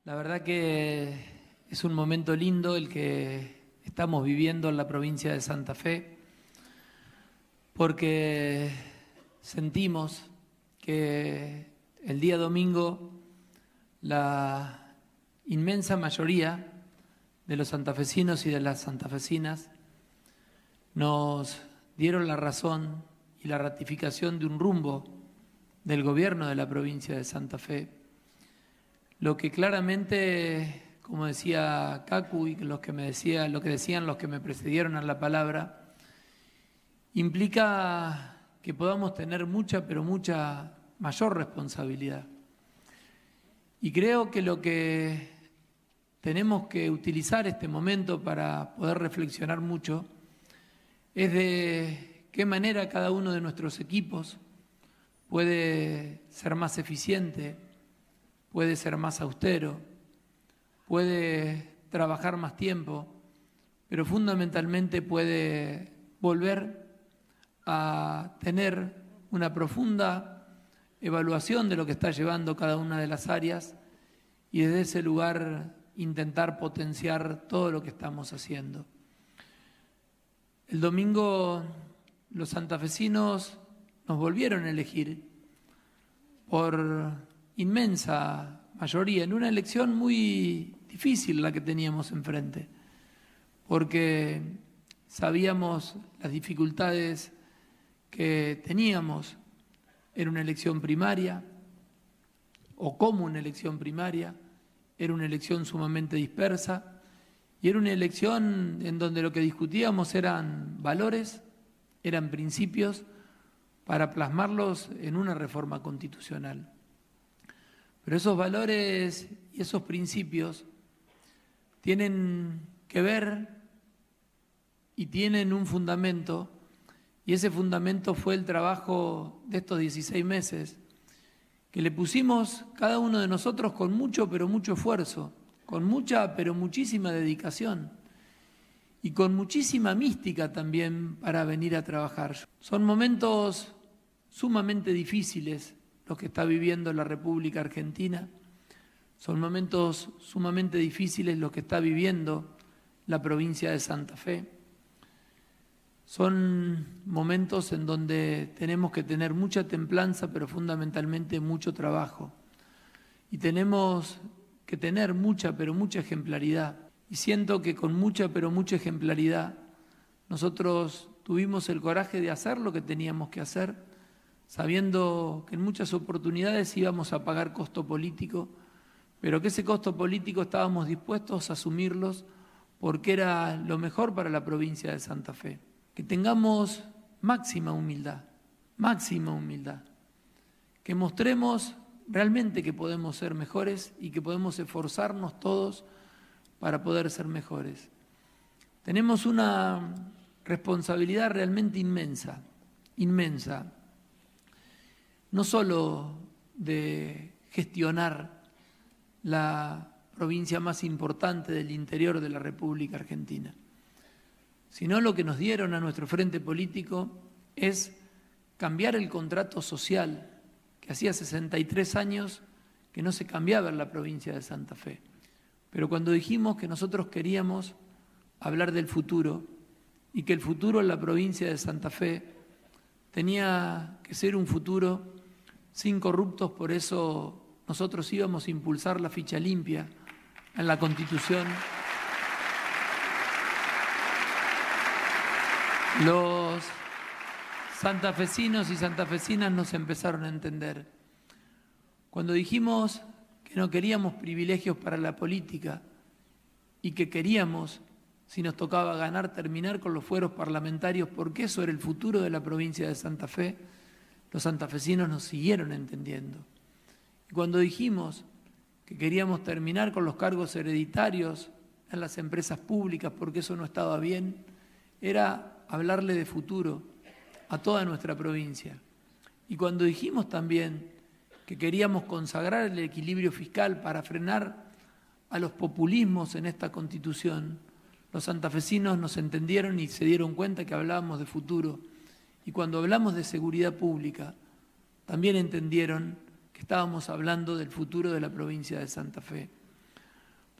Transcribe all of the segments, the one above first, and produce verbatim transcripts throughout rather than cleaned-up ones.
La verdad que es un momento lindo el que estamos viviendo en la provincia de Santa Fe, porque sentimos que el día domingo la inmensa mayoría de los santafesinos y de las santafesinas nos dieron la razón y la ratificación de un rumbo del gobierno de la provincia de Santa Fe, lo que claramente, como decía Cacu y los que me decía, lo que decían los que me precedieron en la palabra, implica que podamos tener mucha, pero mucha mayor responsabilidad. Y creo que lo que tenemos que utilizar este momento para poder reflexionar mucho es de qué manera cada uno de nuestros equipos puede ser más eficiente, puede ser más austero, puede trabajar más tiempo, pero fundamentalmente puede volver a tener una profunda evaluación de lo que está llevando cada una de las áreas y desde ese lugar intentar potenciar todo lo que estamos haciendo. El domingo los santafesinos nos volvieron a elegir por inmensa mayoría, en una elección muy difícil la que teníamos enfrente, porque sabíamos las dificultades que teníamos en una elección primaria, o como una elección primaria, era una elección sumamente dispersa, y era una elección en donde lo que discutíamos eran valores, eran principios, para plasmarlos en una reforma constitucional. Pero esos valores y esos principios tienen que ver y tienen un fundamento, y ese fundamento fue el trabajo de estos dieciséis meses, que le pusimos cada uno de nosotros con mucho, pero mucho esfuerzo, con mucha, pero muchísima dedicación y con muchísima mística también para venir a trabajar. Son momentos sumamente difíciles los que está viviendo la República Argentina, son momentos sumamente difíciles los que está viviendo la provincia de Santa Fe. Son momentos en donde tenemos que tener mucha templanza, pero fundamentalmente mucho trabajo. Y tenemos que tener mucha, pero mucha ejemplaridad. Y siento que con mucha, pero mucha ejemplaridad, nosotros tuvimos el coraje de hacer lo que teníamos que hacer, sabiendo que en muchas oportunidades íbamos a pagar costo político, pero que ese costo político estábamos dispuestos a asumirlos porque era lo mejor para la provincia de Santa Fe. Que tengamos máxima humildad, máxima humildad, que mostremos realmente que podemos ser mejores y que podemos esforzarnos todos para poder ser mejores. Tenemos una responsabilidad realmente inmensa, inmensa, no solo de gestionar la provincia más importante del interior de la República Argentina, sino lo que nos dieron a nuestro frente político es cambiar el contrato social que hacía sesenta y tres años que no se cambiaba en la provincia de Santa Fe. Pero cuando dijimos que nosotros queríamos hablar del futuro y que el futuro en la provincia de Santa Fe tenía que ser un futuro sin corruptos, por eso nosotros íbamos a impulsar la ficha limpia en la Constitución. Los santafesinos y santafesinas nos empezaron a entender. Cuando dijimos que no queríamos privilegios para la política y que queríamos, si nos tocaba ganar, terminar con los fueros parlamentarios, porque eso era el futuro de la provincia de Santa Fe, los santafesinos nos siguieron entendiendo. Y cuando dijimos que queríamos terminar con los cargos hereditarios en las empresas públicas, porque eso no estaba bien, era hablarle de futuro a toda nuestra provincia. Y cuando dijimos también que queríamos consagrar el equilibrio fiscal para frenar a los populismos en esta Constitución, los santafesinos nos entendieron y se dieron cuenta que hablábamos de futuro. Y cuando hablamos de seguridad pública, también entendieron que estábamos hablando del futuro de la provincia de Santa Fe.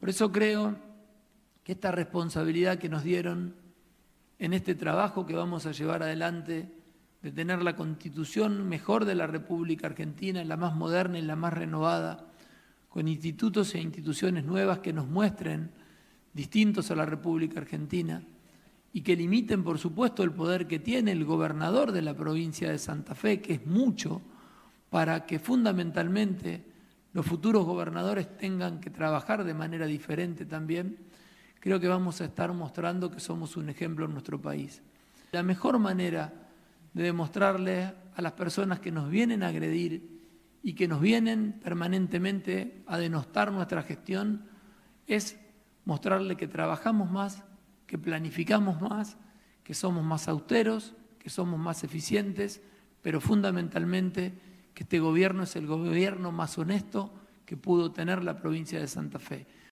Por eso creo que esta responsabilidad que nos dieron en este trabajo que vamos a llevar adelante, de tener la Constitución mejor de la República Argentina, la más moderna y la más renovada, con institutos e instituciones nuevas que nos muestren distintos a la República Argentina y que limiten, por supuesto, el poder que tiene el gobernador de la provincia de Santa Fe, que es mucho, para que fundamentalmente los futuros gobernadores tengan que trabajar de manera diferente también. Creo que vamos a estar mostrando que somos un ejemplo en nuestro país. La mejor manera de demostrarle a las personas que nos vienen a agredir y que nos vienen permanentemente a denostar nuestra gestión es mostrarle que trabajamos más, que planificamos más, que somos más austeros, que somos más eficientes, pero fundamentalmente que este gobierno es el gobierno más honesto que pudo tener la provincia de Santa Fe.